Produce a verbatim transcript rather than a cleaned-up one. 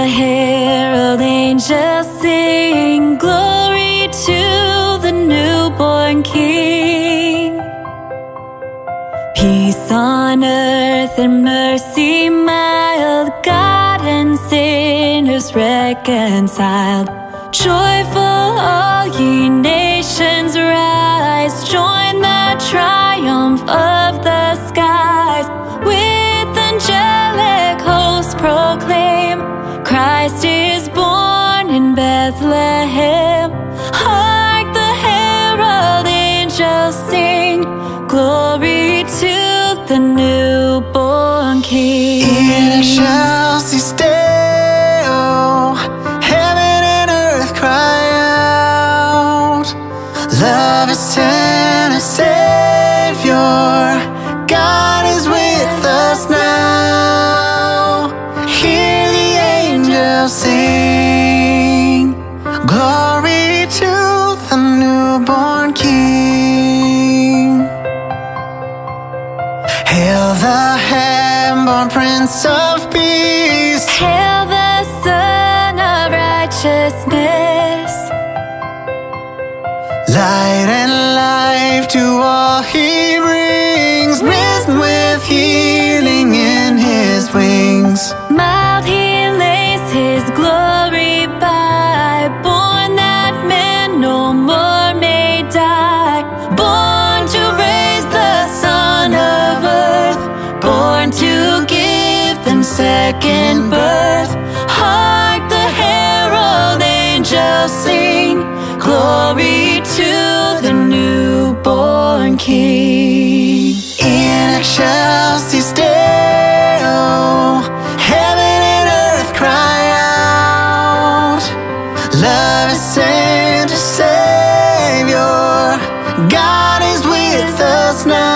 herald angels sing, glory to the newborn King. Peace on earth and mercy mild, God and sinners reconciled. Joyful all ye nations rise, join the triumph of the skies. With angelic hosts proclaim, Christ is born in Bethlehem. Hark the herald angels sing, glory to the newborn King. In excelsis Deo, heaven and earth cry out. Love has sent a Savior, God is with us now. Hear the angels sing, glory to the newborn King. Hail the hand-born Prince of Peace, Hail the Son of Righteousness. light and life to all he brings, risen with healing in his wings. Mild he lays his glory by, born that men no more may die. Born to raise the son of earth, born to give them second birth. Hark the herald angels sing, glory to the newborn King. In excelsis Deo, heaven and earth cry out. Love is sent a Savior, God is with us now.